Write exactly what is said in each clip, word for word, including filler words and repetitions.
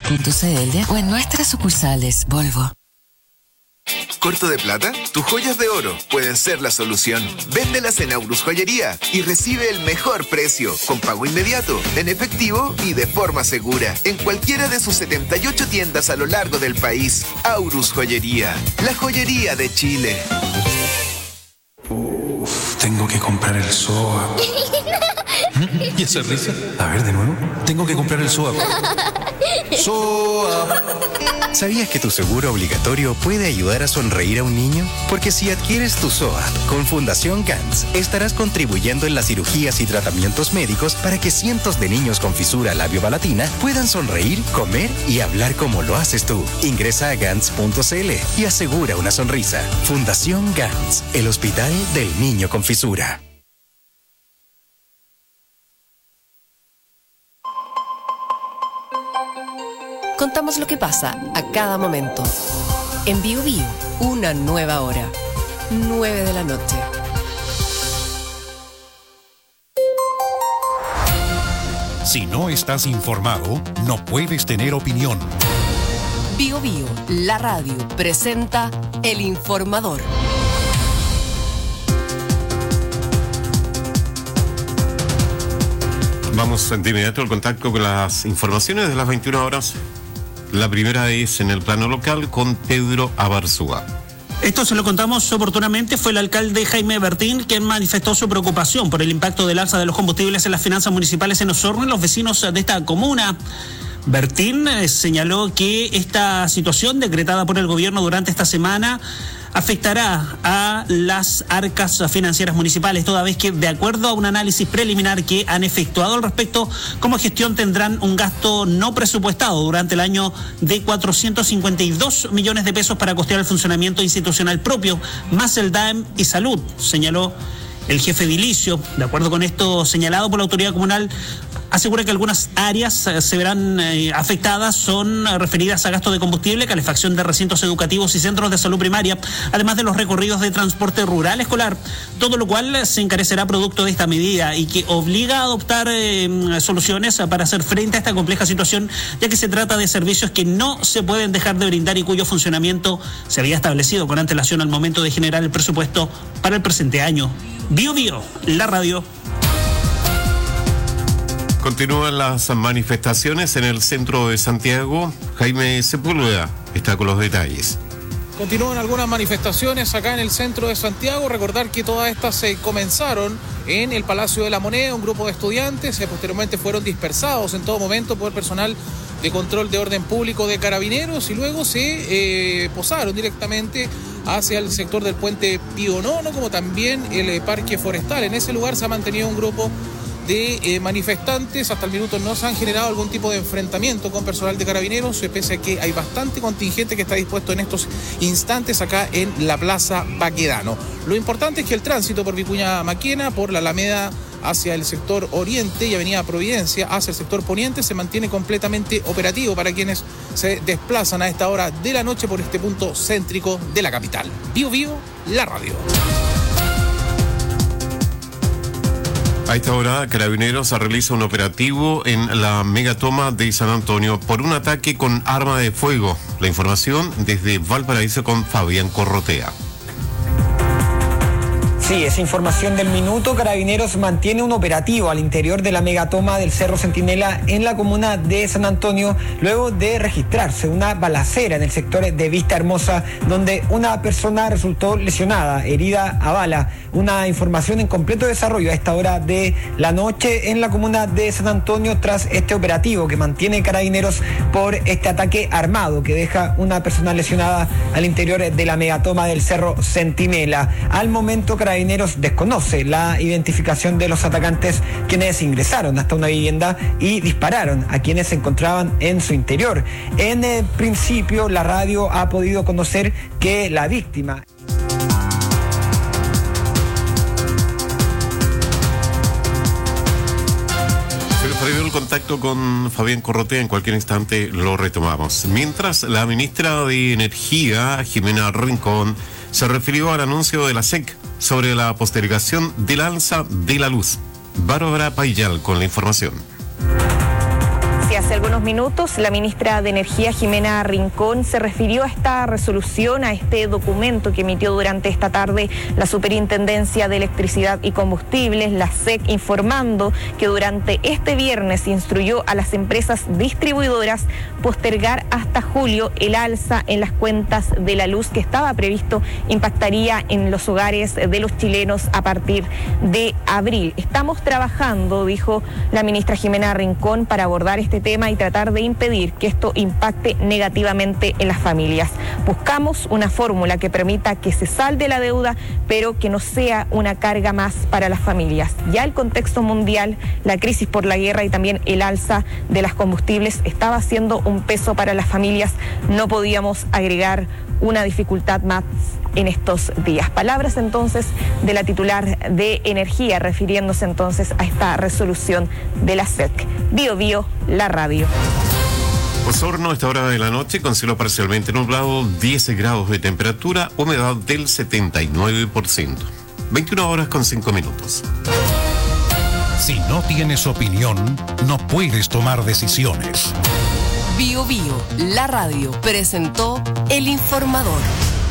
punto c l o en nuestras sucursales Volvo. ¿Corto de plata? Tus joyas de oro pueden ser la solución. Véndelas en Aurus Joyería y recibe el mejor precio, con pago inmediato, en efectivo y de forma segura, en cualquiera de sus setenta y ocho tiendas a lo largo del país. Aurus Joyería, la joyería de Chile. Uf, tengo que comprar el S O A P. ¿Y esa risa? A ver, de nuevo. Tengo que comprar el S O A P. S O A P. ¿Sabías que tu seguro obligatorio puede ayudar a sonreír a un niño? Porque si adquieres tu S O A P con Fundación Gans, estarás contribuyendo en las cirugías y tratamientos médicos para que cientos de niños con fisura labiopalatina puedan sonreír, comer y hablar como lo haces tú. Ingresa a gans punto c l y asegura una sonrisa. Fundación Gans, el hospital del niño con fisura. Contamos lo que pasa a cada momento. En Bio Bio, una nueva hora. nueve de la noche. Si no estás informado, no puedes tener opinión. Bio Bio, la radio, presenta El Informador. Vamos de inmediato al contacto con las informaciones de las veintiuna horas. La primera es en el plano local con Pedro Abarzúa. Esto se lo contamos oportunamente. Fue el alcalde Jaime Bertín quien manifestó su preocupación por el impacto del alza de los combustibles en las finanzas municipales en Osorno y los vecinos de esta comuna. Bertín eh, señaló que esta situación decretada por el gobierno durante esta semana afectará a las arcas financieras municipales, toda vez que, de acuerdo a un análisis preliminar que han efectuado al respecto, como gestión tendrán un gasto no presupuestado durante el año de cuatrocientos cincuenta y dos millones de pesos para costear el funcionamiento institucional propio, más el D A E M y salud, señaló el jefe edilicio. De acuerdo con esto señalado por la autoridad comunal, asegura que algunas áreas eh, se verán eh, afectadas, son eh, referidas a gasto de combustible, calefacción de recintos educativos y centros de salud primaria, además de los recorridos de transporte rural escolar, todo lo cual eh, se encarecerá producto de esta medida y que obliga a adoptar eh, soluciones para hacer frente a esta compleja situación, ya que se trata de servicios que no se pueden dejar de brindar y cuyo funcionamiento se había establecido con antelación al momento de generar el presupuesto para el presente año. Bio Bio, la radio. Continúan las manifestaciones en el centro de Santiago. Jaime Sepúlveda está con los detalles. Continúan algunas manifestaciones acá en el centro de Santiago. Recordar que todas estas se comenzaron en el Palacio de la Moneda. Un grupo de estudiantes que posteriormente fueron dispersados en todo momento por personal de control de orden público de Carabineros y luego se eh, posaron directamente hacia el sector del puente Pío Nono, como también el eh, parque forestal. En ese lugar se ha mantenido un grupo de eh, manifestantes. Hasta el minuto no se han generado algún tipo de enfrentamiento con personal de Carabineros, pese a que hay bastante contingente que está dispuesto en estos instantes acá en la Plaza Baquedano. Lo importante es que el tránsito por Vicuña Maquena, por la Alameda hacia el sector oriente y Avenida Providencia hacia el sector poniente se mantiene completamente operativo para quienes se desplazan a esta hora de la noche por este punto céntrico de la capital. Bio Bio, la radio. A esta hora, Carabineros realiza un operativo en la megatoma de San Antonio por un ataque con arma de fuego. La información desde Valparaíso con Fabián Corrotea. Sí, esa información del minuto. Carabineros mantiene un operativo al interior de la megatoma del Cerro Centinela en la comuna de San Antonio, luego de registrarse una balacera en el sector de Vista Hermosa, donde una persona resultó lesionada, herida a bala. Una información en completo desarrollo a esta hora de la noche en la comuna de San Antonio tras este operativo que mantiene Carabineros por este ataque armado que deja una persona lesionada al interior de la megatoma del Cerro Centinela. Al momento, Carabineros desconoce la identificación de los atacantes, quienes ingresaron hasta una vivienda y dispararon a quienes se encontraban en su interior. En el principio, la radio ha podido conocer que la víctima... Perdió el contacto con Fabián Corrotea, en cualquier instante lo retomamos. Mientras, la ministra de Energía, Jimena Rincón, se refirió al anuncio de la S E C sobre la postergación del alza de la luz. Bárbara Payal con la información. Sí, hace algunos minutos la ministra de Energía, Jimena Rincón, se refirió a esta resolución, a este documento que emitió durante esta tarde la Superintendencia de Electricidad y Combustibles, la S E C, informando que durante este viernes instruyó a las empresas distribuidoras postergar hasta julio el alza en las cuentas de la luz que estaba previsto impactaría en los hogares de los chilenos a partir de abril. Estamos trabajando, dijo la ministra Jimena Rincón, para abordar este tema y tratar de impedir que esto impacte negativamente en las familias. Buscamos una fórmula que permita que se salde la deuda, pero que no sea una carga más para las familias. Ya el contexto mundial, la crisis por la guerra y también el alza de los combustibles estaba siendo un peso para las familias. No podíamos agregar una dificultad más en estos días. Palabras entonces de la titular de Energía, refiriéndose entonces a esta resolución de la S E C. Bio Bio, la radio. Osorno, a esta hora de la noche, con cielo parcialmente nublado, diez grados de temperatura, humedad del setenta y nueve por ciento. veintiuna horas con cinco minutos. Si no tienes opinión, no puedes tomar decisiones. Bio Bio, la radio, presentó El Informador.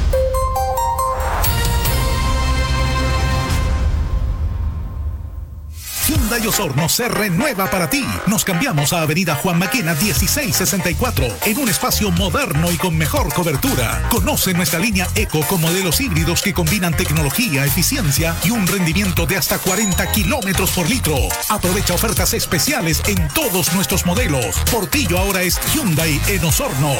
Hyundai Osorno se renueva para ti. Nos cambiamos a Avenida Juan Maquena dieciséis sesenta y cuatro en un espacio moderno y con mejor cobertura. Conoce nuestra línea Eco con modelos híbridos que combinan tecnología, eficiencia y un rendimiento de hasta cuarenta kilómetros por litro. Aprovecha ofertas especiales en todos nuestros modelos. Portillo ahora es Hyundai en Osorno.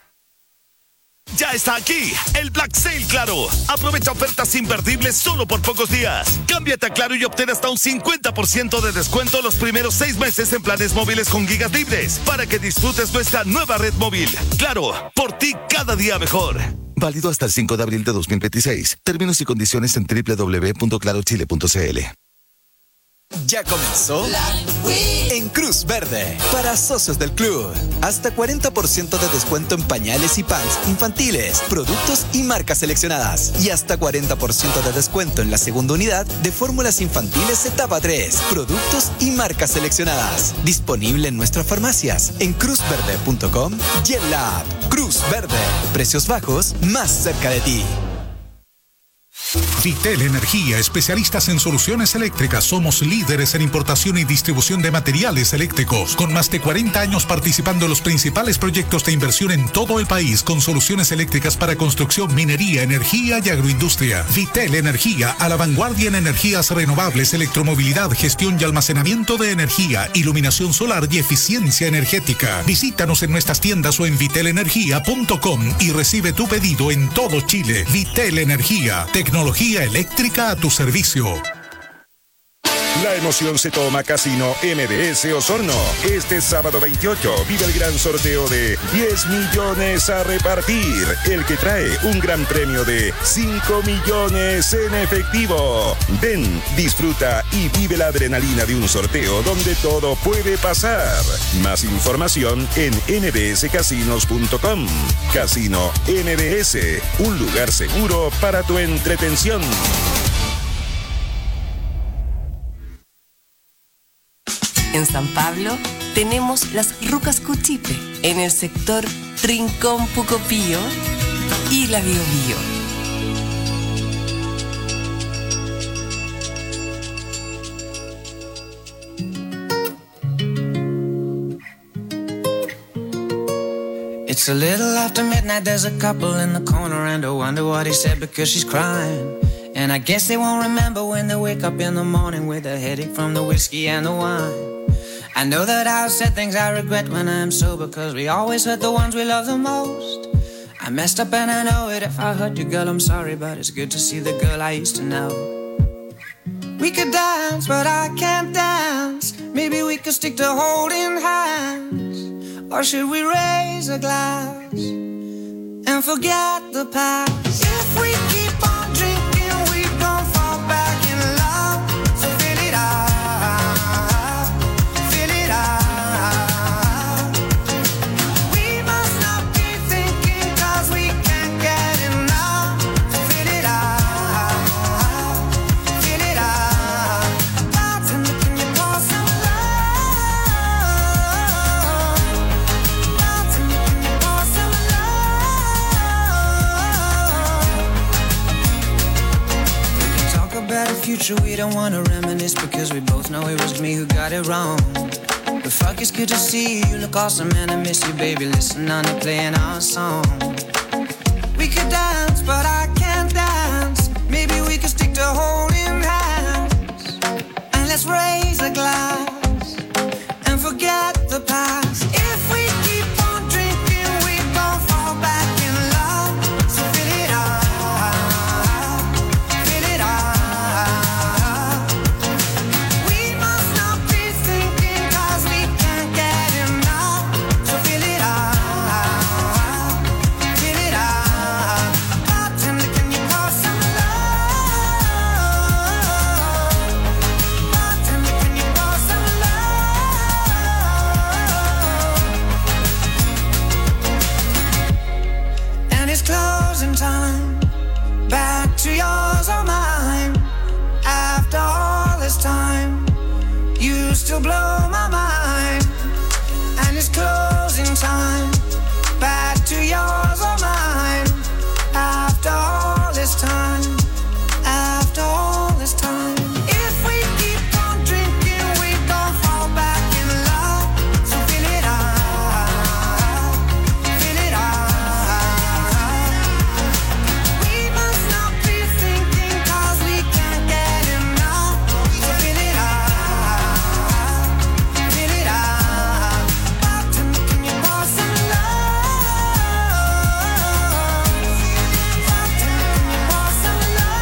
Ya está aquí el Black Sale Claro. Aprovecha ofertas imperdibles solo por pocos días. Cámbiate a Claro y obtén hasta un cincuenta por ciento de descuento los primeros seis meses en planes móviles con gigas libres para que disfrutes nuestra nueva red móvil. Claro, por ti cada día mejor. Válido hasta el cinco de abril de dos mil veintiséis. Términos y condiciones en doble u doble u doble u punto claro chile punto c l. Ya comenzó en Cruz Verde para socios del club. Hasta cuarenta por ciento de descuento en pañales y pants infantiles, productos y marcas seleccionadas. Y hasta cuarenta por ciento de descuento en la segunda unidad de fórmulas infantiles etapa tres, productos y marcas seleccionadas. Disponible en nuestras farmacias, en cruz verde punto com y en la app. Cruz Verde. Precios bajos más cerca de ti. Vitel Energía, especialistas en soluciones eléctricas. Somos líderes en importación y distribución de materiales eléctricos, con más de cuarenta años participando en los principales proyectos de inversión en todo el país, con soluciones eléctricas para construcción, minería, energía y agroindustria. Vitel Energía, a la vanguardia en energías renovables, electromovilidad, gestión y almacenamiento de energía, iluminación solar y eficiencia energética. Visítanos en nuestras tiendas o en vitel energía punto com y recibe tu pedido en todo Chile. Vitel Energía, tecnología eléctrica a tu servicio. La emoción se toma Casino M B S Osorno. Este sábado veintiocho vive el gran sorteo de diez millones a repartir, el que trae un gran premio de cinco millones en efectivo. Ven, disfruta y vive la adrenalina de un sorteo donde todo puede pasar. Más información en n b s casinos punto com. Casino N B S, un lugar seguro para tu entretención. En San Pablo tenemos las Rucas Cuchipe, en el sector Rincón Pucopío y la Bio Bio. It's a little after midnight, there's a couple in the corner and I wonder what he said because she's crying. And I guess they won't remember when they wake up in the morning with a headache from the whiskey and the wine. I know that I've said things I regret when I'm sober, cause we always hurt the ones we love the most. I messed up and I know it. If I hurt you, girl, I'm sorry, but it's good to see the girl I used to know. We could dance, but I can't dance. Maybe we could stick to holding hands. Or should we raise a glass and forget the past? If we keep on drinking, we don't fall back in love. So fill it up. future we don't wanna reminisce, because we both know it was me who got it wrong. But fuck, it's good to see you, look awesome and I miss you, baby. Listen on and playing our song. We could dance, but I can't dance. Maybe we could stick to holding hands, and let's raise a glass and forget the past. If we keep on drinking, we gon' fall back in love. So fill it up, fill it up. We must not be thinking, cause we can't get enough. So fill it up, fill it up. Bartender, can you pour some love? Bartender, can you pour some love? And it's closing time. Back to yours or mine. After all this time, you still blow my mind. And it's closing time. Back to yours or mine. After all this time. After all this time. If we keep on drinking, we gon' fall back in love. So fill it up, fill it up. We must not be thinking, cause we can't get enough. So fill it up, fill it up. Bartender, can you pour some love? Bartender, can you pour some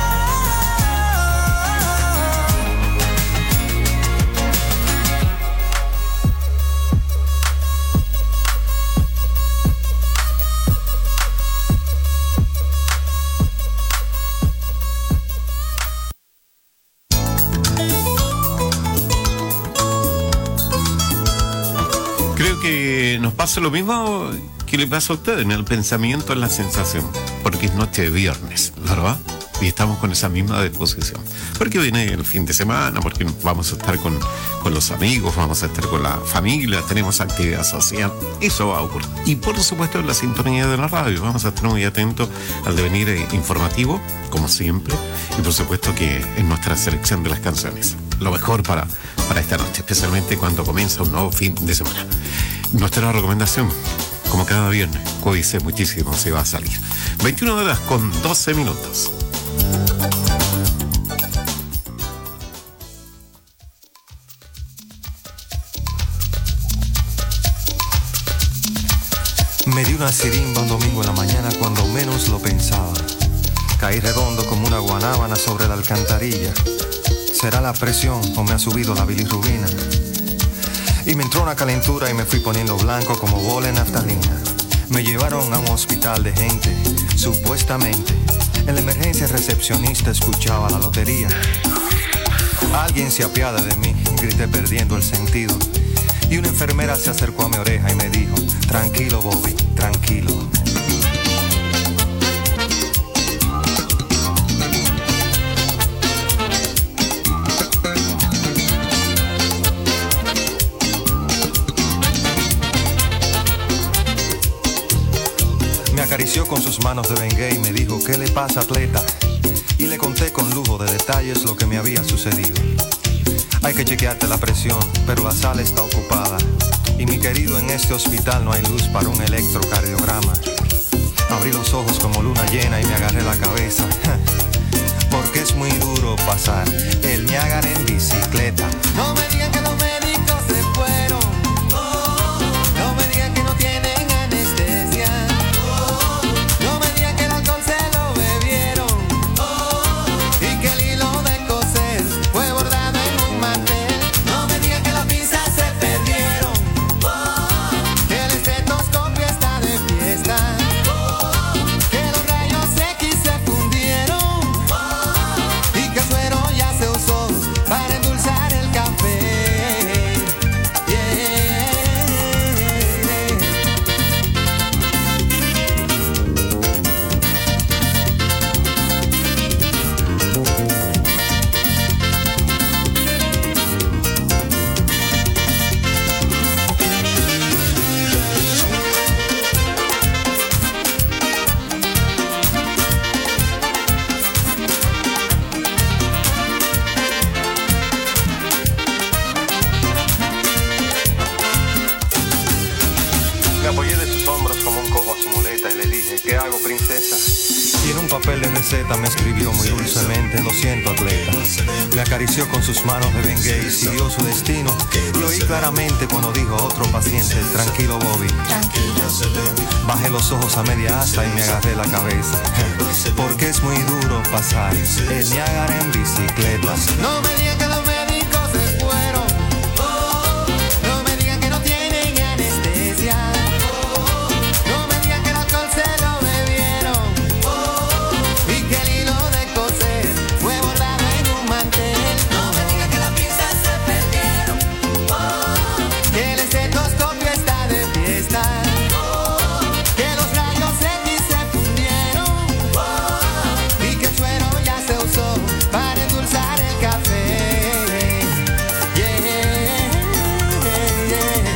Creo que nos pasa lo mismo que le pasa a usted. En el pensamiento, en la sensación, porque es noche de viernes, ¿verdad? Y estamos con esa misma disposición, porque viene el fin de semana, porque vamos a estar con, con los amigos, vamos a estar con la familia, tenemos actividad social, eso va a ocurrir. Y por supuesto en la sintonía de la radio, vamos a estar muy atentos al devenir eh, informativo, como siempre, y por supuesto que en nuestra selección de las canciones, lo mejor para, para esta noche, especialmente cuando comienza un nuevo fin de semana. Nuestra recomendación, como cada viernes, cuídese muchísimo si va a salir. veintiuna horas con doce minutos. Me di una sirimba un domingo en la mañana cuando menos lo pensaba. Caí redondo como una guanábana sobre la alcantarilla. ¿Será la presión o me ha subido la bilirrubina? Y me entró una calentura y me fui poniendo blanco como bola en naftalina. Me llevaron a un hospital de gente, supuestamente. En la emergencia recepcionista escuchaba la lotería. Alguien se apiada de mí, grité perdiendo el sentido. Y una enfermera se acercó a mi oreja y me dijo: tranquilo, Bobby, tranquilo. Me acarició con sus manos de Bengay y me dijo: ¿qué le pasa, atleta? Y le conté con lujo de detalles lo que me había sucedido. Hay que chequearte la presión, pero la sala está ocupada. Y mi querido, en este hospital no hay luz para un electrocardiograma. Abrí los ojos como luna llena y me agarré la cabeza. Porque es muy duro pasar el Niágara en bicicleta. No me digan que los médicos se fueron. No me digan que no tienen anestesia. No me digan que el alcohol se lo bebieron. Y que el hilo de coser fue bordado en un mantel. No me digan que las pinzas se perdieron. Que el estetoscopio está de fiesta. Que los rayos X se fundieron. Y que el suero ya se usó para endulzar el café. hago, princesa. Y en un papel de receta me escribió muy dulcemente: lo siento, atleta. Me acarició con sus manos de Bengay y siguió su destino. Lo oí claramente cuando dijo a otro paciente: tranquilo, Bobby. Bajé los ojos a media asta y me agarré la cabeza, porque es muy duro pasar el Niágara en bicicleta. No me digan que los médicos se fueron. Oh, no me digan que no tienen anestesia. Oh, no me digan que el alcohol se lo bebieron. Oh, y que el hilo de coser fue bordado en un mantel. No me digan que las pinzas se perdieron. Oh, que el estetoscopio está de fiesta. Oh, que los rayos X se fundieron. Oh, y que el suero ya se usó para endulzar el café. Yeah, yeah, yeah.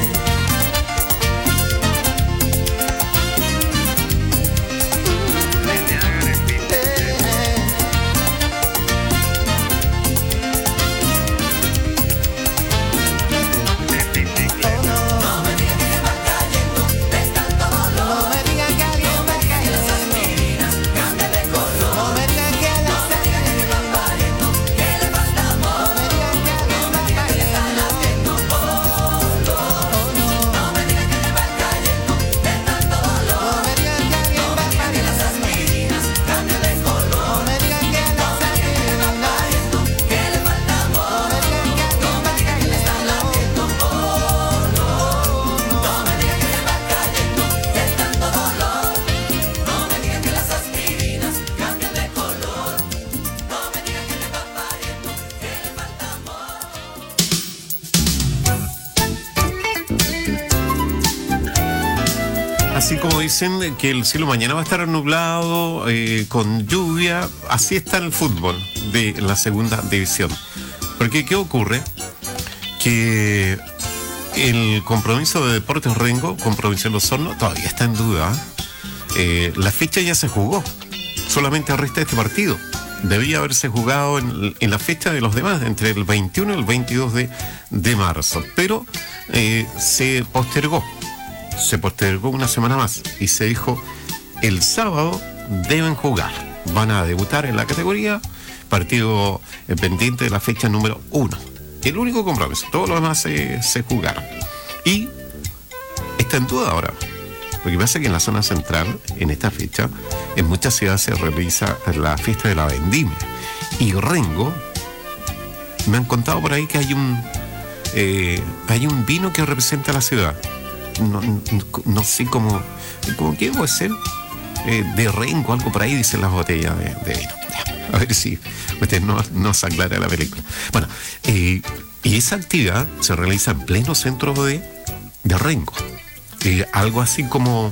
No me digan que va cayendo de tanto dolor. No me digan que alguien va cayendo. Las aspirinas cambian de color. No me digan que las aspirinas van pariendo, que le falta amor. No me digan que alguien va cayendo. No me digan que va cayendo de tanto dolor. No me digan que alguien va cayendo. Las aspirinas cambian de color. No me digan que las aspirinas van pariendo, que le falta amor. No me digan que alguien va cayendo. Le están latiendo. No me digan que va cayendo de tanto dolor. No me digan que las aspirinas cambian de color. No me digan que le va pariendo, que le falta Así como dicen que el cielo mañana va a estar nublado, eh, con lluvia, así está el fútbol de la segunda división. Porque ¿qué ocurre? Que el compromiso de Deportes Rengo con Provincial Osorno todavía está en duda. Eh, la fecha ya se jugó, solamente resta este partido. Debía haberse jugado en, en la fecha de los demás, entre el veintiuno y el veintidós de, de marzo, pero eh, se postergó. Se postergó una semana más y se dijo: el sábado deben jugar, van a debutar en la categoría, partido eh, pendiente de la fecha número uno. El único compromiso, todos los demás se, se jugaron. Y está en duda ahora, porque pasa que en la zona central, en esta fecha, en muchas ciudades se realiza la fiesta de la vendimia. Y Rengo, me han contado por ahí que hay un, eh, hay un vino que representa a la ciudad. No, no, no sé cómo, cómo qué puede ser, eh, de Rengo, algo por ahí dicen las botellas de, de vino. A ver si usted no, no se aclara la película. Bueno, eh, y esa actividad se realiza en pleno centro de, de Rengo. Eh, algo así como,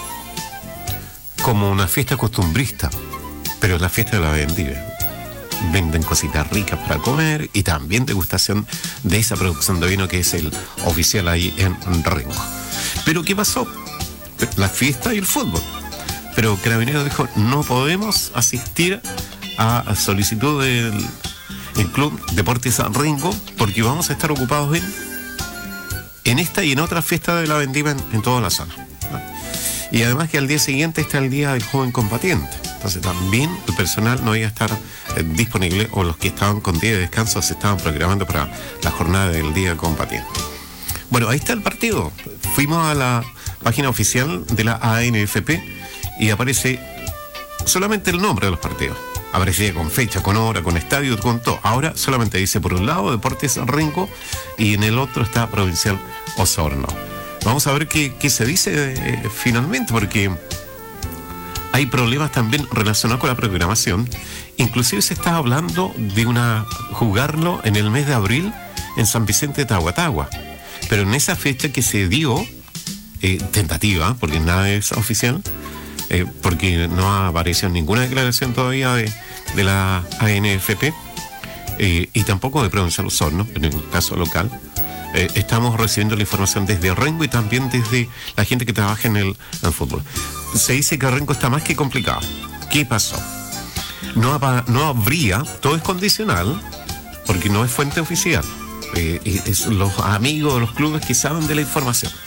como una fiesta costumbrista, pero es la fiesta de la vendimia. Venden cositas ricas para comer y también degustación de esa producción de vino que es el oficial ahí en Rengo. Pero ¿qué pasó? La fiesta y el fútbol. Pero Carabineros dijo: no podemos asistir a solicitud del el Club Deportes Rengo porque vamos a estar ocupados en, en esta y en otra fiesta de la vendimia en, en toda la zona, ¿no? Y además que al día siguiente está el Día del Joven Combatiente. Entonces también el personal no iba a estar eh, disponible, o los que estaban con día de descanso se estaban programando para la jornada del Día del Combatiente. Bueno, ahí está el partido. Fuimos a la página oficial de la A N F P y aparece solamente el nombre de los partidos. Aparecía con fecha, con hora, con estadio, con todo. Ahora solamente dice por un lado Deportes Rengo y en el otro está Provincial Osorno. Vamos a ver qué, qué se dice eh, finalmente, porque hay problemas también relacionados con la programación. Inclusive se está hablando de una jugarlo en el mes de abril en San Vicente de Tahuatahua. Pero en esa fecha que se dio, eh, tentativa, porque nada es oficial, eh, porque no ha aparecido ninguna declaración todavía de, de la A N F P, eh, y tampoco de Provincial Osorno, en el caso local. Eh, estamos recibiendo la información desde Rengo y también desde la gente que trabaja en el, en el fútbol. Se dice que Rengo está más que complicado. ¿Qué pasó? No, no habría, todo es condicional, porque no es fuente oficial. Eh, es los amigos de los clubes que saben de la información.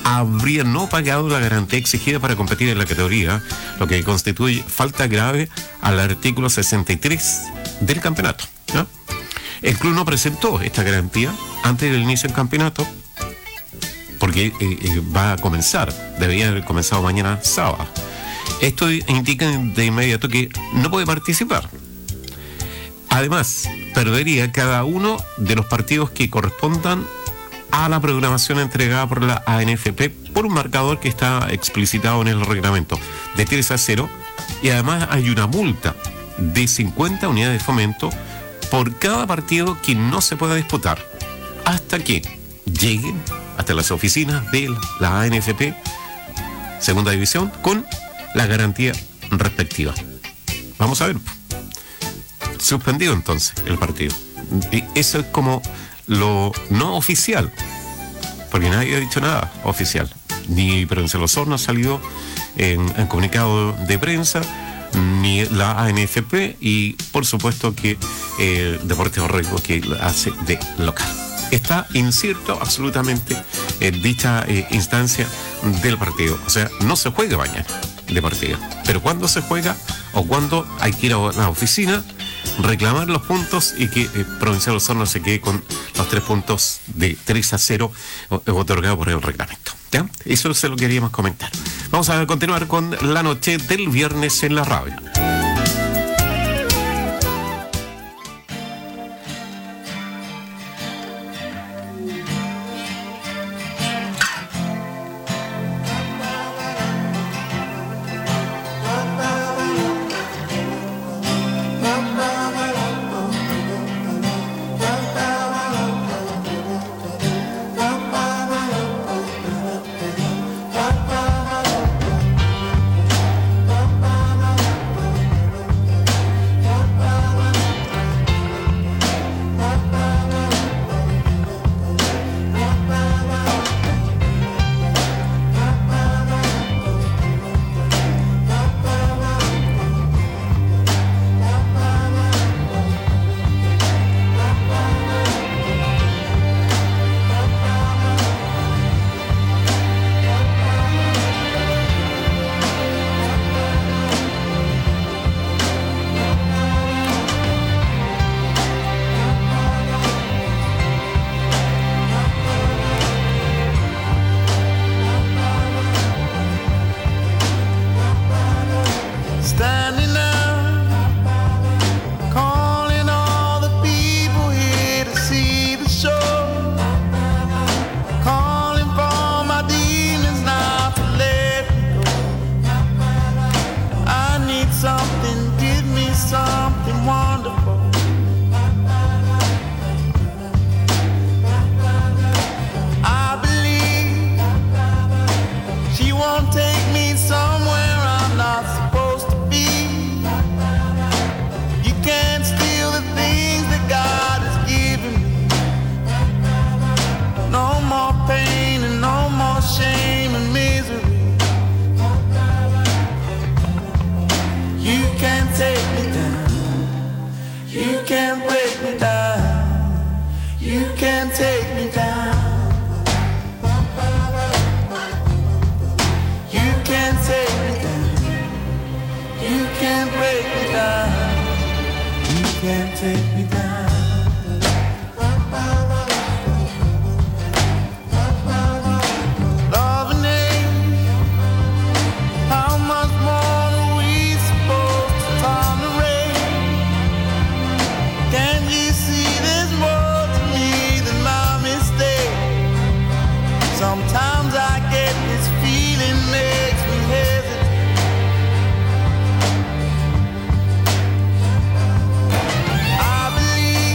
habría no pagado la garantía exigida para competir en la categoría, lo que constituye falta grave al artículo sesenta y tres del campeonato, ¿no? El club no presentó esta garantía antes del inicio del campeonato porque eh, eh, va a comenzar, debería haber comenzado mañana sábado. Esto indica de inmediato que no puede participar. Además, perdería cada uno de los partidos que correspondan a la programación entregada por la A N F P por un marcador que está explicitado en el reglamento de tres a cero, y además hay una multa de cincuenta unidades de fomento por cada partido que no se pueda disputar hasta que lleguen hasta las oficinas de la A N F P Segunda División con la garantía respectiva. Vamos a ver. Suspendido entonces el partido. Y eso es como lo no oficial, porque nadie ha dicho nada oficial. Ni Provincial Osorno ha salido en, en comunicado de prensa, ni la A N F P, y por supuesto que eh, Deportes Orrego, que hace de local. Está incierto absolutamente en dicha eh, instancia del partido. O sea, no se juega mañana de partido. Pero cuando se juega o cuando hay que ir a la oficina, reclamar los puntos y que eh, Provincial Osorno se quede con los tres puntos de tres a cero otorgado por el reglamento. ¿Ya? Eso se lo queríamos comentar. Vamos a continuar con la noche del viernes en la radio. I believe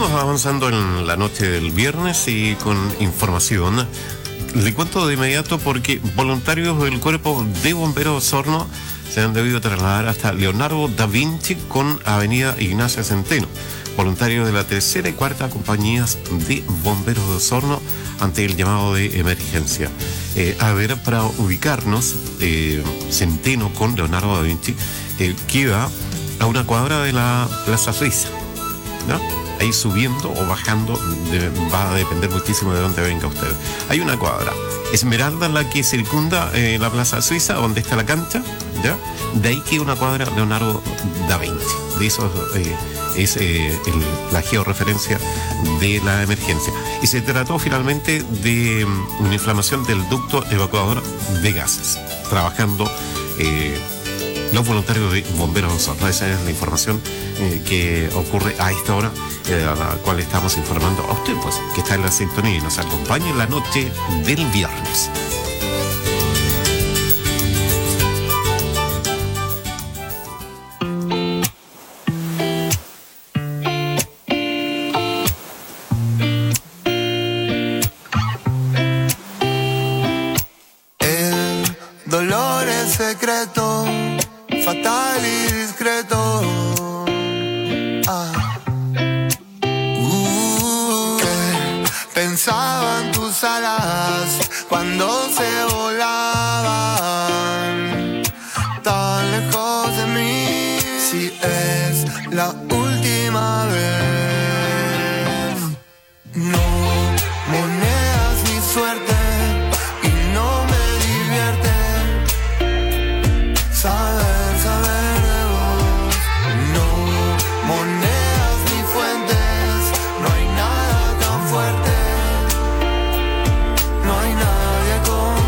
Seguimos avanzando en la noche del viernes y con información. Le cuento de inmediato porque voluntarios del Cuerpo de Bomberos Osorno se han debido trasladar hasta Leonardo da Vinci con Avenida Ignacio Centeno. Voluntarios de la tercera y cuarta compañías de bomberos de Osorno ante el llamado de emergencia. Eh, a ver, para ubicarnos, eh, Centeno con Leonardo da Vinci eh, queda a una cuadra de la Plaza Suiza, ¿no? Ahí subiendo o bajando de, va a depender muchísimo de dónde venga usted. Hay una cuadra. Esmeralda, la que circunda eh, la Plaza Suiza, donde está la cancha, ¿ya? De ahí queda una cuadra Leonardo da Vinci. De eso eh, es eh, el, la georreferencia de la emergencia. Y se trató finalmente de um, una inflamación del ducto evacuador de gases. Trabajando eh, los voluntarios de bomberos de Osorno. Esa es la información eh, que ocurre a esta hora, eh, a la cual estamos informando a usted, pues, que está en la sintonía y nos acompaña en la noche del viernes. El dolor es secreto, fatal y discreto. Ah. Uh, que pensaban tus alas cuando se volaban tan lejos de mí. Si es la última vez, no monedas ni suerte. Saber, saber de vos, no monedas ni fuentes, no hay nada tan fuerte, no hay nadie como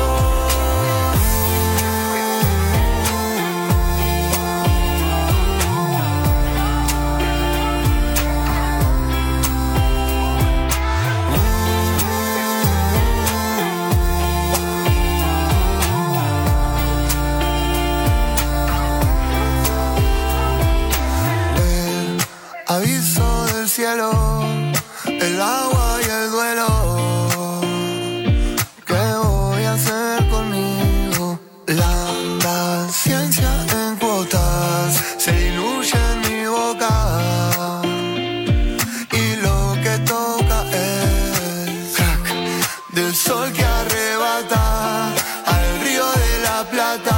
aviso del cielo, el agua y el duelo. ¿Qué voy a hacer conmigo? La paciencia en cuotas se diluye en mi boca y lo que toca es crack del sol que arrebata al río de la Plata.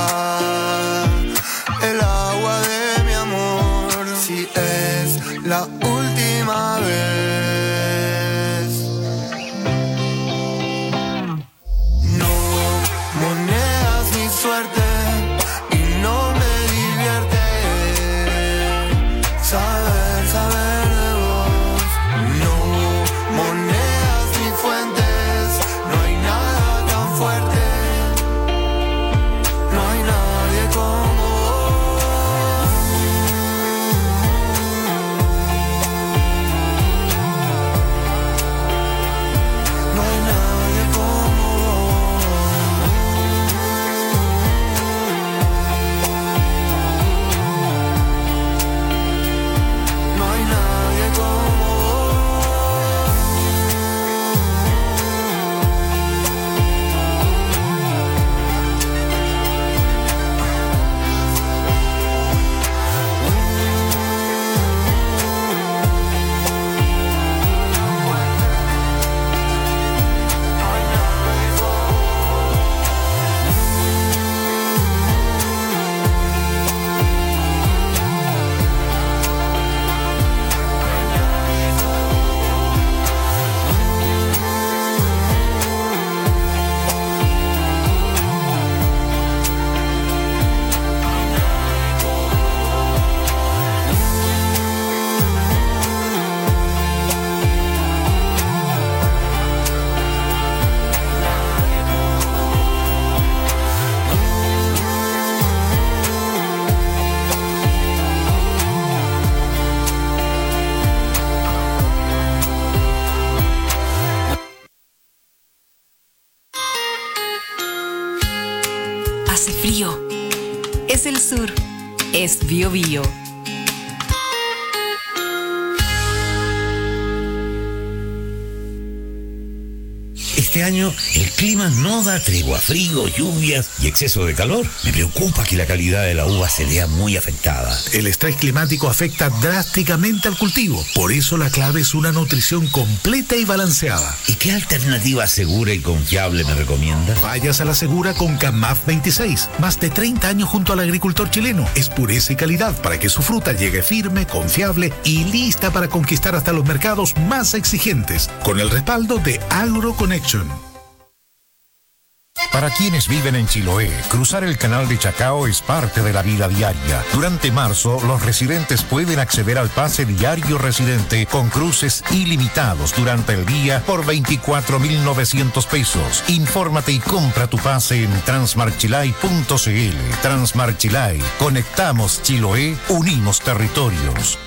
El agua de mi amor, si es la última vez. No monedas ni suerte y no me divierte saber, saber de vos. No monedas ni fuentes, no hay nada tan fuerte, no hay nadie como hace frío. Es el sur. Es Bio Bio. este año el clima no da tregua, frío, lluvias y exceso de calor. Me preocupa que la calidad de la uva se vea muy afectada. El estrés climático afecta drásticamente al cultivo. Por eso la clave es una nutrición completa y balanceada. ¿Y qué alternativa segura y confiable me recomienda? Vayas a la segura con Camaf veintiséis. Más de treinta años junto al agricultor chileno. Es pureza y calidad para que su fruta llegue firme, confiable y lista para conquistar hasta los mercados más exigentes. Con el respaldo de AgroConnection. Para quienes viven en Chiloé, cruzar el canal de Chacao es parte de la vida diaria. Durante marzo, los residentes pueden acceder al pase diario residente con cruces ilimitados durante el día por veinticuatro mil novecientos pesos. Infórmate y compra tu pase en transmarchilay punto c l. Transmarchilay. Conectamos Chiloé, unimos territorios.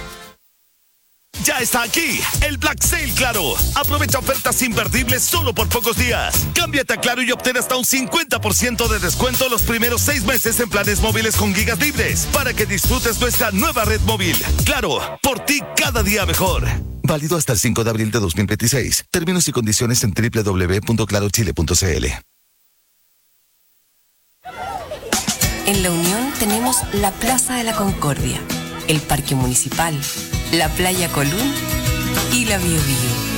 Ya está aquí el Black Sale Claro. Aprovecha ofertas imperdibles solo por pocos días. Cámbiate a Claro y obtén hasta un cincuenta por ciento de descuento los primeros seis meses en planes móviles con gigas libres para que disfrutes nuestra nueva red móvil. Claro, por ti cada día mejor. Válido hasta el cinco de abril de dos mil veintiséis. Términos y condiciones en doble u doble u doble u punto claro chile punto c l. En La Unión tenemos la Plaza de la Concordia, el Parque Municipal, la Playa Colún y la Bio Bio.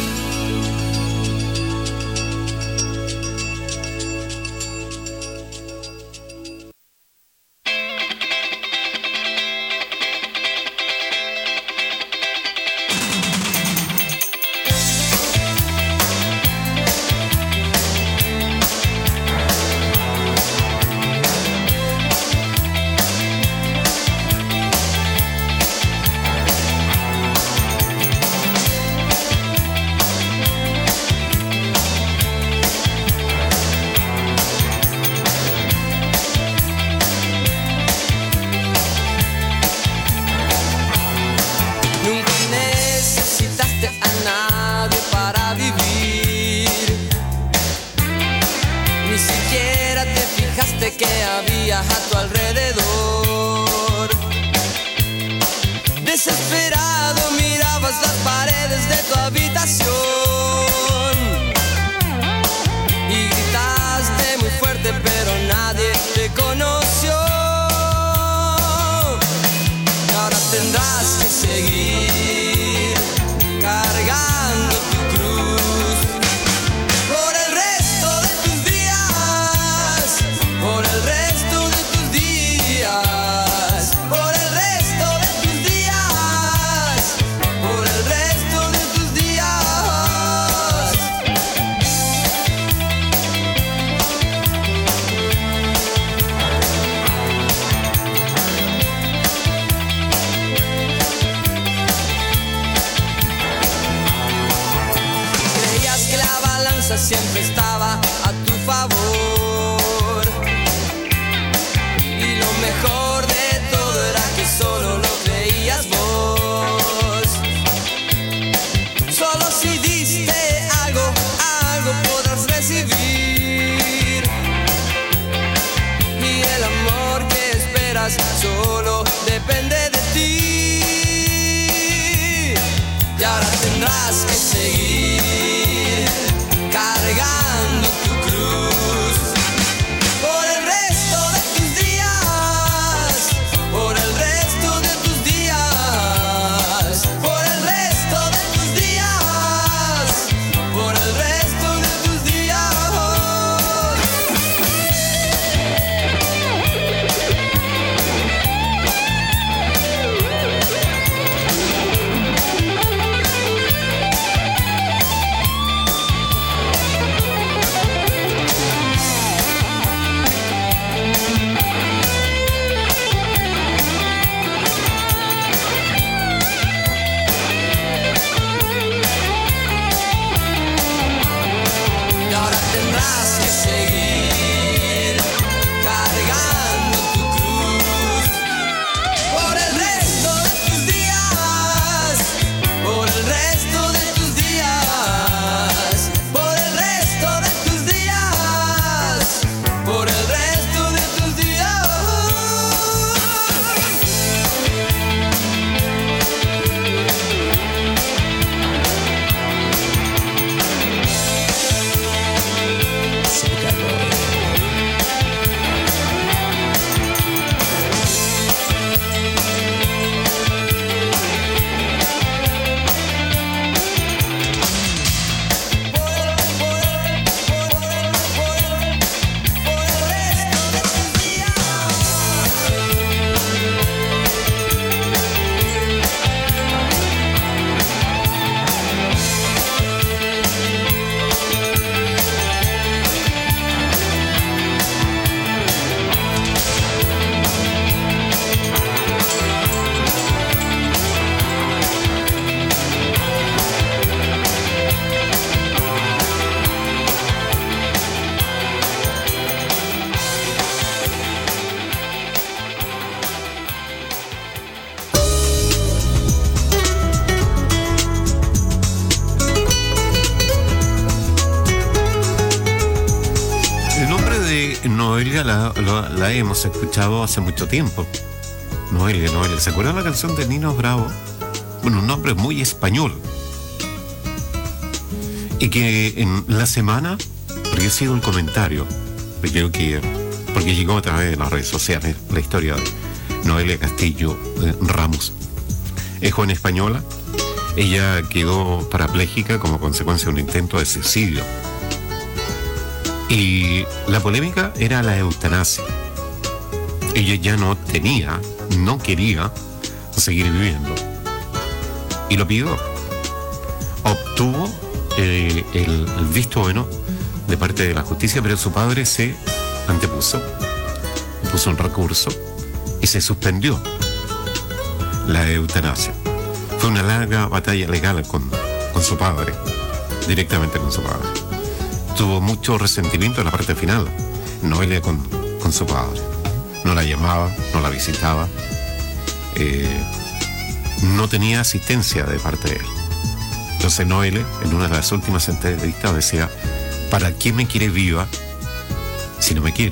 Siempre estaba a tu favor y lo mejor de todo era que solo lo creías vos. Solo si diste algo, algo podrás recibir, y el amor que esperas solo depende de ti, y ahora tendrás que seguir cargando tu cruz por el resto de tus días, por el resto de tus días, por el resto de tus días, por el resto de tus días. que Noelia la, la, la hemos escuchado hace mucho tiempo. Noelia, Noelia. ¿Se acuerdan la canción de Nino Bravo? Bueno, un nombre muy español. Y que en la semana, porque ha sido el comentario, creo que, porque llegó a través de las redes sociales la historia de Noelia Castillo eh, Ramos. Es joven española. Ella quedó parapléjica como consecuencia de un intento de suicidio. Y la polémica era la eutanasia. Ella ya no tenía, no quería seguir viviendo. Y lo pidió. Obtuvo eh, el, el visto bueno de parte de la justicia, pero su padre se antepuso, puso un recurso y se suspendió la eutanasia. Fue una larga batalla legal con, con su padre, directamente con su padre. Tuvo mucho resentimiento en la parte final, Noelia con, con su padre. No la llamaba, no la visitaba, eh, no tenía asistencia de parte de él. Entonces Noelia, en una de las últimas entrevistas, decía: ¿para qué me quiere viva si no me quiere?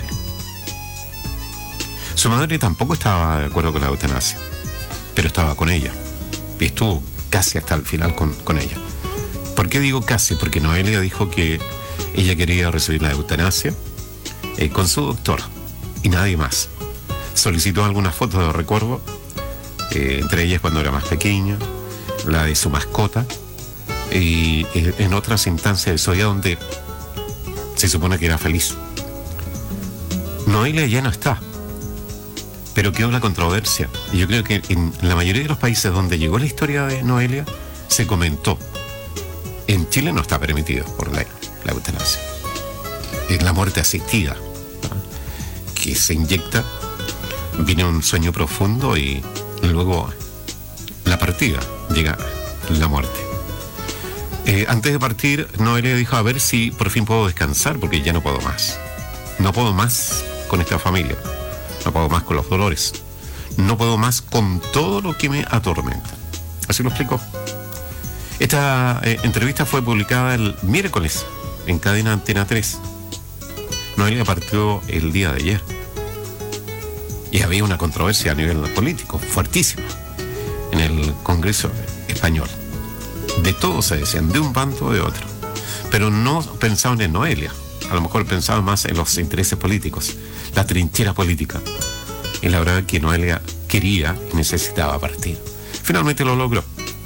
Su madre tampoco estaba de acuerdo con la eutanasia, pero estaba con ella. Y estuvo casi hasta el final con, con ella. ¿Por qué digo casi? Porque Noelia dijo que ella quería recibir la eutanasia eh, con su doctor y nadie más. Solicitó algunas fotos de recuerdo, eh, entre ellas cuando era más pequeña, la de su mascota, y eh, en otras instancias de su vida donde se supone que era feliz. Noelia ya no está, pero quedó la controversia. Y yo creo que en la mayoría de los países donde llegó la historia de Noelia, se comentó. En Chile no está permitido por ley la eutanasia. Es la muerte asistida, ¿no? Que se inyecta, viene un sueño profundo y luego la partida, llega la muerte. Eh, antes de partir, Noelia dijo: a ver si por fin puedo descansar, porque ya no puedo más. No puedo más con esta familia. No puedo más con los dolores. No puedo más con todo lo que me atormenta. Así lo explicó. Esta eh, entrevista fue publicada el miércoles en cadena Antena tres. Noelia partió el día de ayer. Y había una controversia a nivel político fuertísima en el Congreso español. De todo se decían, de un bando o de otro. Pero no pensaban en Noelia. A lo mejor pensaban más en los intereses políticos, la trinchera política. Y la verdad es que Noelia quería y necesitaba partir. Finalmente lo logró.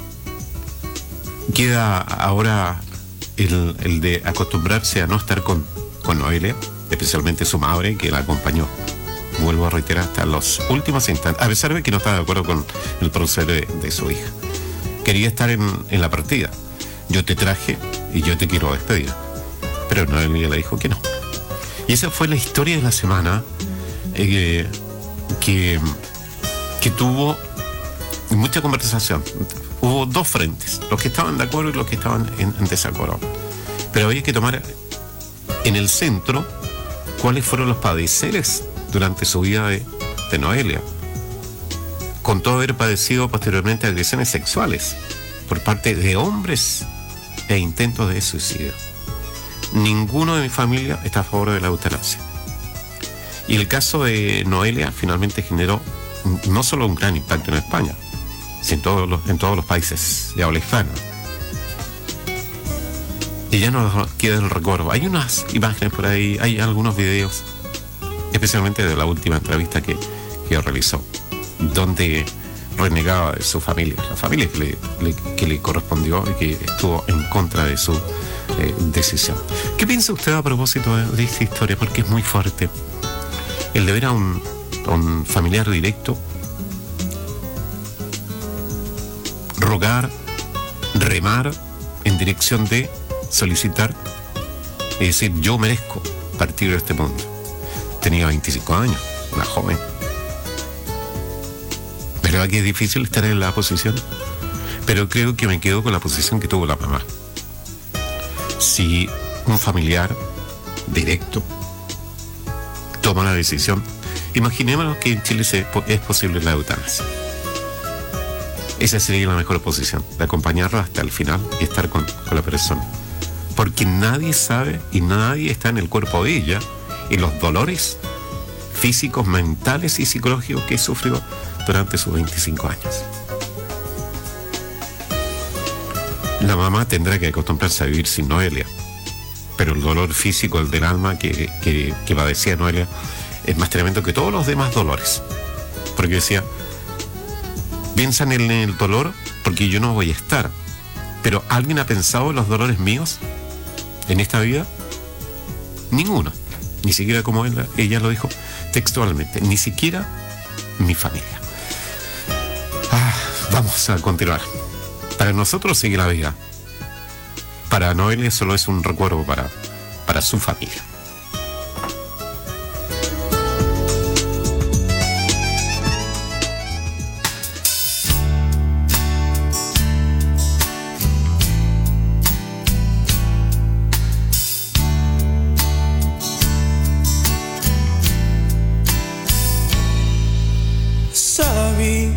Queda ahora el, el de acostumbrarse a no estar con, con Noelia, especialmente su madre, que la acompañó. Vuelvo a reiterar, hasta los últimos instantes, a pesar de que no estaba de acuerdo con el proceder de, de su hija. Quería estar en, en la partida. Yo te traje y yo te quiero despedir. Pero Noelia le dijo que no. Y esa fue la historia de la semana eh, que, que tuvo mucha conversación. Hubo dos frentes, los que estaban de acuerdo y los que estaban en, en desacuerdo. Pero había que tomar en el centro cuáles fueron los padeceres durante su vida de, de Noelia, con todo haber padecido posteriormente agresiones sexuales por parte de hombres e intentos de suicidio. Ninguno de mi familia está a favor de la eutanasia. Y el caso de Noelia finalmente generó no solo un gran impacto en España, sino en todos los, en todos los países de habla hispana. Y ya no queda el recuerdo. Hay unas imágenes por ahí, hay algunos videos, especialmente de la última entrevista que, que realizó, donde renegaba de su familia, la familia que le, le, que le correspondió y que estuvo en contra de su eh, decisión. ¿Qué piensa usted a propósito de, de esta historia? Porque es muy fuerte. El de ver a un, a un familiar directo rogar, remar en dirección de solicitar y decir: yo merezco partir de este mundo. Tenía veinticinco años, una joven. ¿Verdad que es difícil estar en la posición? Pero creo que me quedo con la posición que tuvo la mamá. Si un familiar directo toma la decisión, imaginémonos que en Chile se, es posible la eutanasia. Esa sería la mejor posición, de acompañarla hasta el final y estar con, con la persona. Porque nadie sabe y nadie está en el cuerpo de ella y los dolores físicos, mentales y psicológicos que sufrió durante sus veinticinco años. La mamá tendrá que acostumbrarse a vivir sin Noelia, pero el dolor físico, el del alma que, que, que padecía Noelia, es más tremendo que todos los demás dolores. Porque decía, piensan en el dolor porque yo no voy a estar, pero ¿alguien ha pensado en los dolores míos en esta vida? Ninguno, ni siquiera como él, ella lo dijo textualmente, ni siquiera mi familia. Ah, vamos a continuar. Para nosotros sigue la vida. Para Noelia solo es un recuerdo para, para su familia. Sorry.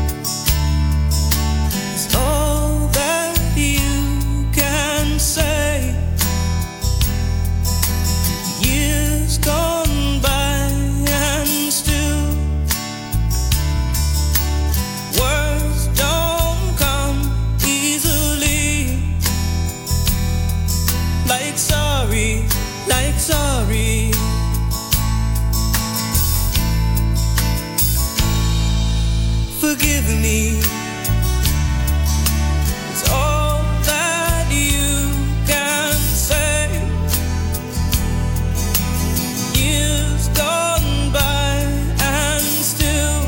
Sorry, forgive me. It's all that you can say. Years gone by and still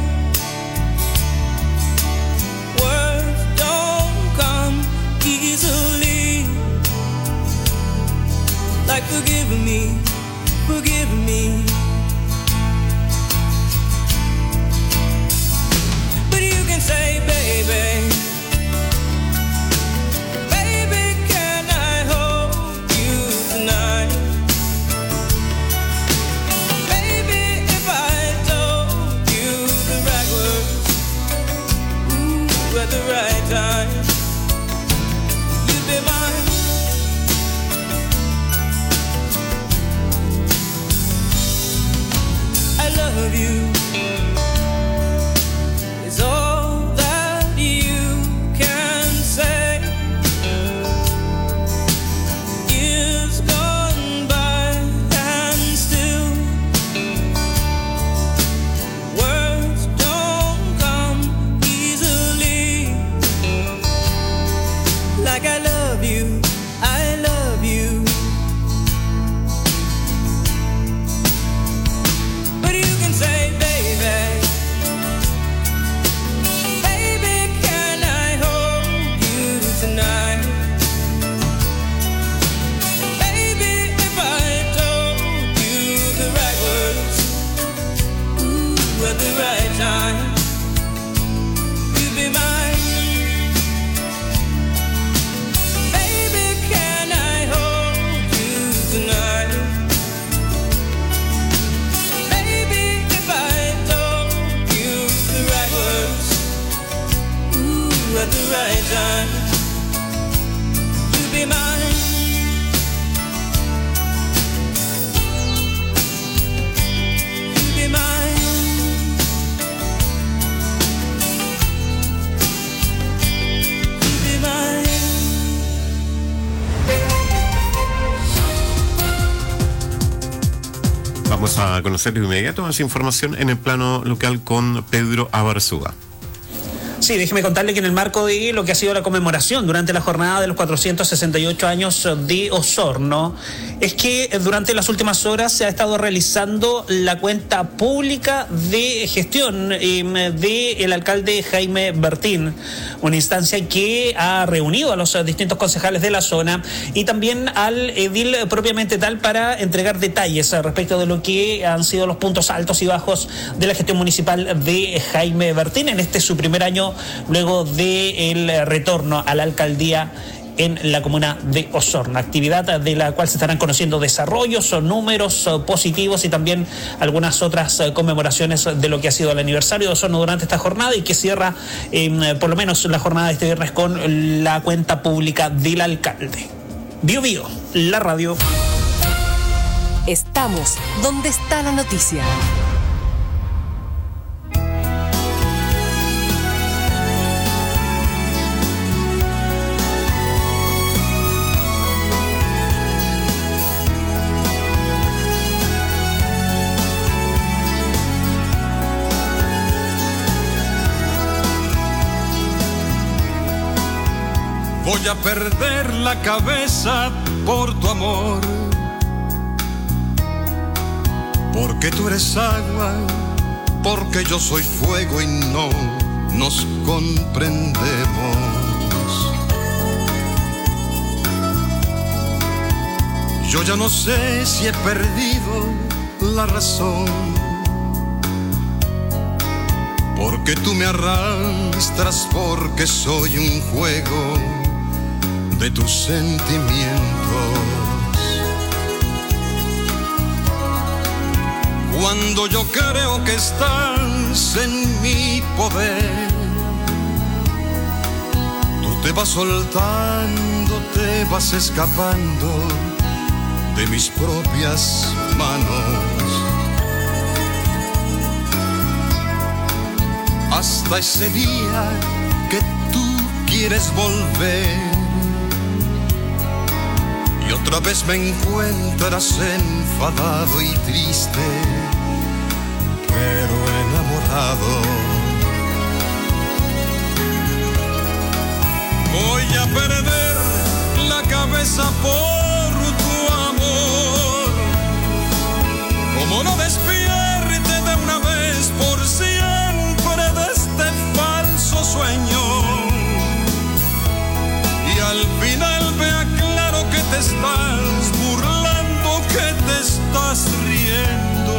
words don't come easily. Like forgive me, forgive me. But you can say, baby, baby, can I hold you tonight? Baby, if I told you the right words, ooh, at the right time, you'd be mine. I love you. It's all that you can say. Years gone by and still words don't come easily. Like I love you, I love you. Say, baby, baby, can I hold you tonight? Baby, if I told you the right words, ooh, at the right time, you'd be mine. Baby, can I hold you tonight? At the right time, you'll be mine. You'll be mine. You'll be mine. Vamos a conocer de inmediato más información en el plano local con Pedro Abarzúa. Sí, déjeme contarle que en el marco de lo que ha sido la conmemoración durante la jornada de los cuatrocientos sesenta y ocho años de Osorno, es que durante las últimas horas se ha estado realizando la cuenta pública de gestión eh, del alcalde Jaime Bertín, una instancia que ha reunido a los distintos concejales de la zona y también al edil propiamente tal para entregar detalles respecto de lo que han sido los puntos altos y bajos de la gestión municipal de Jaime Bertín en este su primer año luego del retorno a la alcaldía en la comuna de Osorno, actividad de la cual se estarán conociendo desarrollos, números positivos y también algunas otras conmemoraciones de lo que ha sido el aniversario de Osorno durante esta jornada y que cierra eh, por lo menos la jornada de este viernes con la cuenta pública del alcalde. Bio Bio, la radio. Estamos donde está la noticia. Voy a perder la cabeza por tu amor, porque tú eres agua, porque yo soy fuego y no nos comprendemos. Yo ya no sé si he perdido la razón, porque tú me arrastras, porque soy un juego de tus sentimientos. Cuando yo creo que estás en mi poder, tú te vas soltando, te vas escapando de mis propias manos. Hasta ese día que tú quieres volver y otra vez me encuentras enfadado y triste, pero enamorado. Voy a perder la cabeza por tu amor. Como no despierte de una vez por siempre de este falso sueño, y al final vea claro que te estás burlando, que te estás riendo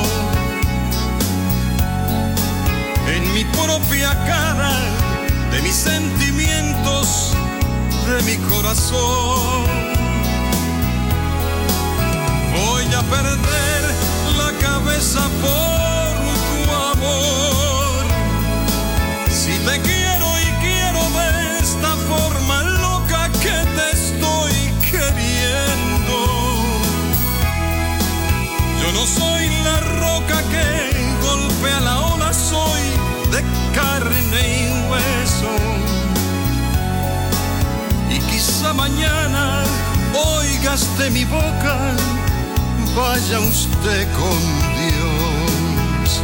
en mi propia cara, de mis sentimientos, de mi corazón. Voy a perder la cabeza por tu amor. Si te quiero y quiero de esta forma loca que te estoy queriendo. Yo no soy la roca que golpea la ola, soy de carne y hueso. Y quizá mañana oigas de mi boca, vaya usted con Dios.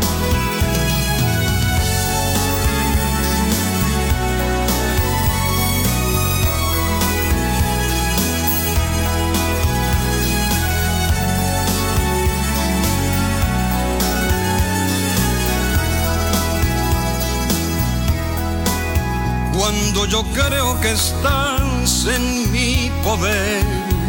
Cuando yo creo que estás en mi poder,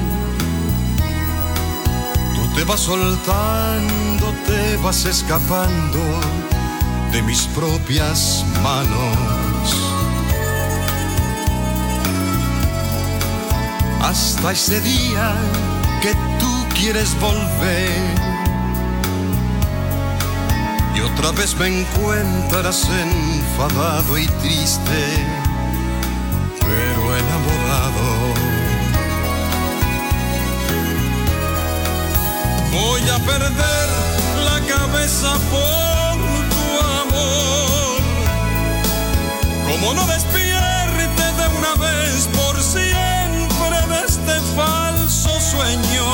te vas soltando, te vas escapando de mis propias manos. Hasta ese día que tú quieres volver y otra vez me encuentras enfadado y triste, pero enamorado. Voy a perder la cabeza por tu amor. Como no despierte de una vez por siempre de este falso sueño,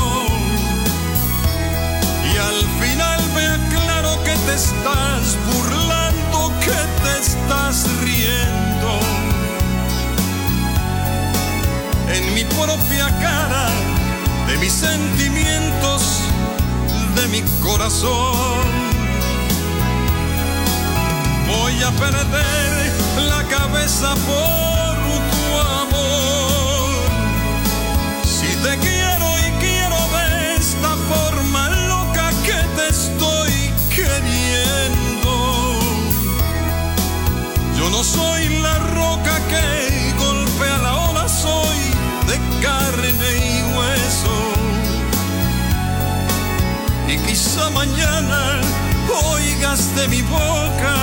y al final vea claro que te estás burlando, que te estás riendo en mi propia cara, de mis sentimientos, de mi corazón. Voy a perder la cabeza por tu amor. Si te quiero y quiero de esta forma loca que te estoy queriendo. Yo no soy la roca que golpea la ola, soy de carne y hueso. Y quizá mañana oigas de mi boca,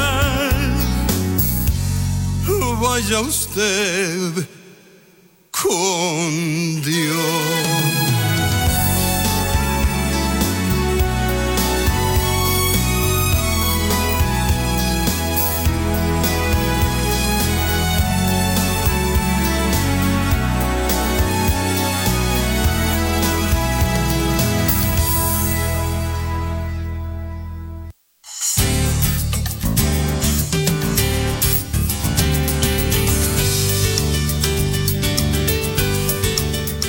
vaya usted con Dios.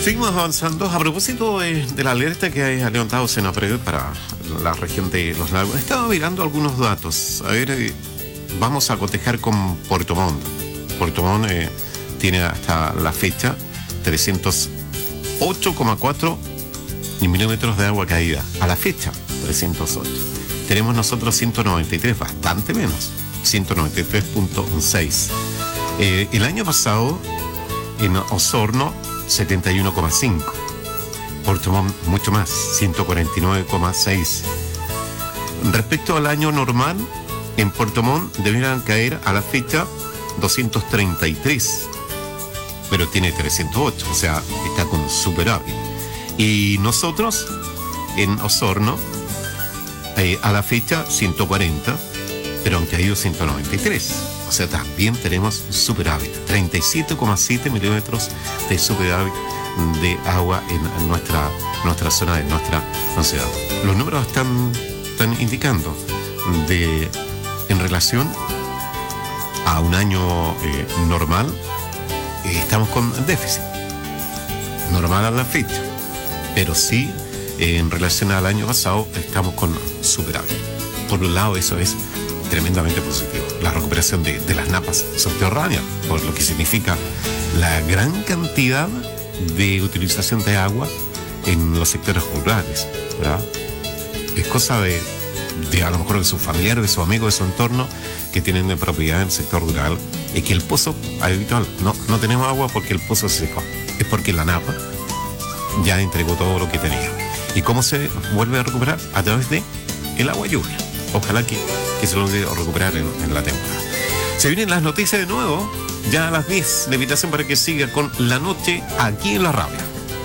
Seguimos avanzando. A propósito de, de la alerta que ha levantado Senapred para la región de los lagos, estaba mirando algunos datos. A ver, eh, vamos a cotejar con Puerto Montt. Puerto Montt eh, tiene hasta la fecha trescientos ocho coma cuatro milímetros de agua caída. A la fecha, trescientos ocho. Tenemos nosotros ciento noventa y tres, bastante menos, ciento noventa y tres punto seis. Eh, el año pasado, en Osorno, setenta y uno coma cinco. Puerto Montt, mucho más, ciento cuarenta y nueve coma seis. Respecto al año normal, en Puerto Montt debieran caer a la fecha doscientos treinta y tres, pero tiene trescientos ocho, o sea, está con superávit. Y nosotros, en Osorno, eh, a la fecha ciento cuarenta, pero han caído ciento noventa y tres. O sea, también tenemos superávit, treinta y siete coma siete milímetros de superávit de agua en nuestra, nuestra zona, de nuestra ciudad. Los números están, están indicando de, en relación a un año eh, normal, eh, estamos con déficit, normal a la fecha, pero sí eh, en relación al año pasado estamos con superávit. Por un lado, eso es tremendamente positivo. La recuperación de, de las napas subterráneas, por lo que significa la gran cantidad de utilización de agua en los sectores rurales, ¿verdad? Es cosa de, de a lo mejor de sus familiares, de sus amigos, de su entorno, que tienen de propiedad en el sector rural, y que el pozo habitual, no, no tenemos agua porque el pozo se secó, es porque la napa ya entregó todo lo que tenía. ¿Y cómo se vuelve a recuperar? A través de el agua lluvia. Ojalá que, que se logre recuperar en, en la temporada. Se vienen las noticias de nuevo, ya a las diez. La invitación para que siga con La Noche aquí en La Rabia.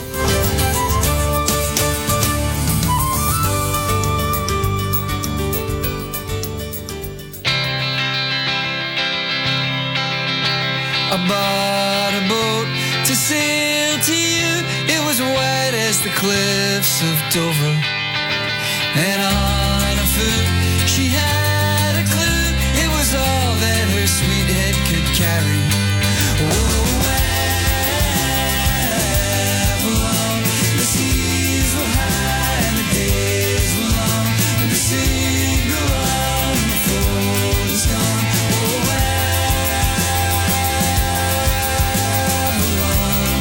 I bought a boat to sail to you. It was white as the cliffs of Dover. And on a foot she had a clue. It was all that her sweet head could carry. Oh, Avalon, the seas were high and the days were long, and the signal on the phone is gone. Oh, Avalon,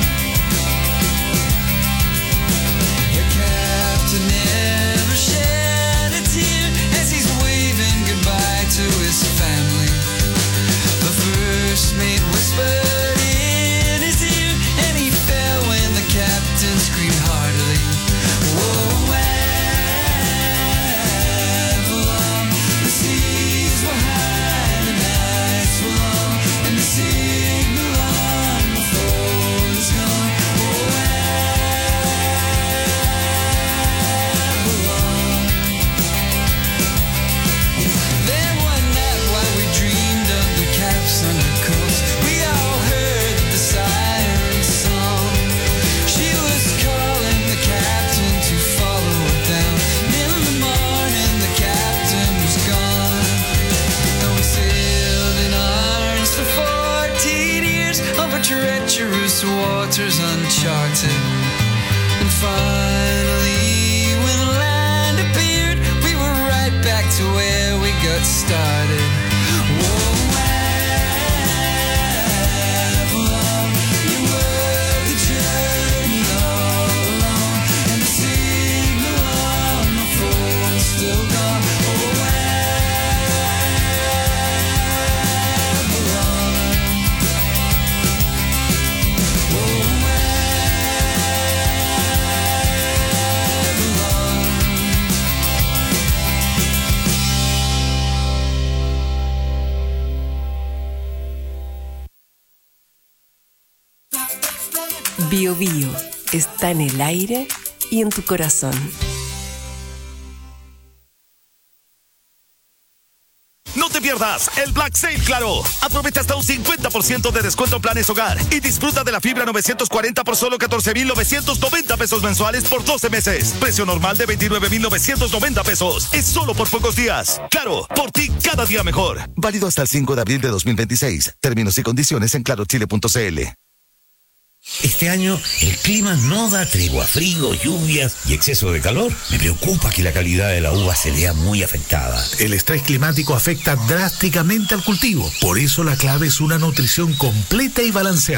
your captain never shed a tear as he's waving goodbye to his family. The first mate whispered in his ear, and he fell when the captain screamed heartily. Whoa, Avalon, the seas were high and the nights were long, and the signal on the phone is gone. Oh, Avalon. Then one night while we dreamed under caps under coats, we all heard the siren's song. She was calling the captain to follow her down. In the morning the captain was gone, and we sailed in irons for fourteen years over treacherous waters uncharted. And finally when land appeared, we were right back to where we got started. Whoa, Avalon, you were the journey all along, and the signal on the phone's still gone. Oh, Avalon. Oh, Bio Bio está en el aire y en tu corazón. No te pierdas el Black Sale Claro. Aprovecha hasta un cincuenta por ciento de descuento en planes hogar y disfruta de la fibra novecientos cuarenta por solo catorce mil novecientos noventa pesos mensuales por doce meses. Precio normal de veintinueve mil novecientos noventa pesos. Es solo por pocos días. Claro, por ti cada día mejor. Válido hasta el cinco de abril de dos mil veintiséis. Términos y condiciones en claro chile punto c l. Este año el clima no da tregua, frío, lluvias y exceso de calor. Me preocupa que la calidad de la uva se vea muy afectada. El estrés climático afecta drásticamente al cultivo. Por eso la clave es una nutrición completa y balanceada.